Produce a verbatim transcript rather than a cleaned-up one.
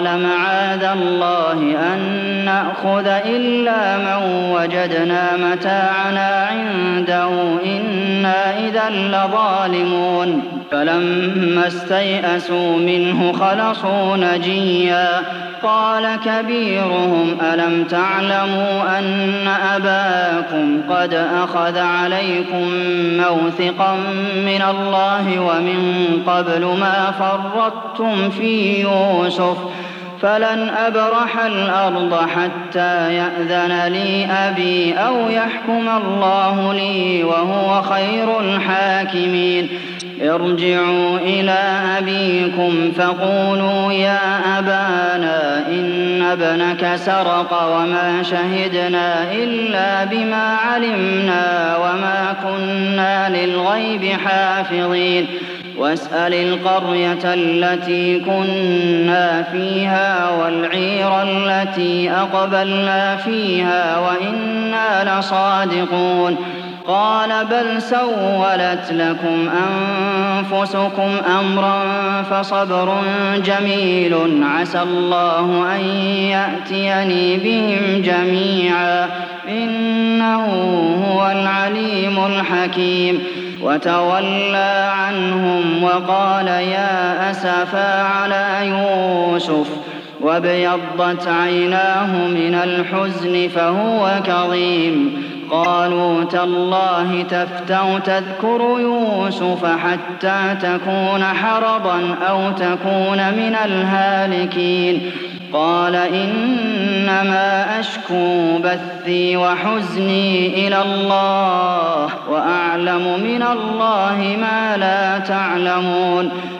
قال معاذ الله أن نأخذ إلا من وجدنا متاعنا عنده إنا إذا لظالمون فلما استيئسوا منه خلصوا نجيا قال كبيرهم ألم تعلموا أن أباكم قد أخذ عليكم موثقا من الله ومن قبل ما فرطتم في يوسف فلن أبرح الأرض حتى يأذن لي أبي أو يحكم الله لي وهو خير الحاكمين ارجعوا إلى أبيكم فقولوا يا أبانا إن ابنك سرق وما شهدنا إلا بما علمنا وما كنا للغيب حافظين واسأل القرية التي كنا فيها والعير التي أقبلنا فيها وإنا لصادقون قال بل سولت لكم أنفسكم أمرا فصبر جميل عسى الله أن يأتيني بهم جميعا إنه هو العليم الحكيم وتولى عنهم وقال يا أسفا على يوسف وابيضت عيناه من الحزن فهو كظيم قالوا تالله تفتأ تذكر يوسف حتى تكون حرضا أو تكون من الهالكين قال إنما أشكو بثي وحزني إلى الله وأعلم من الله ما لا تعلمون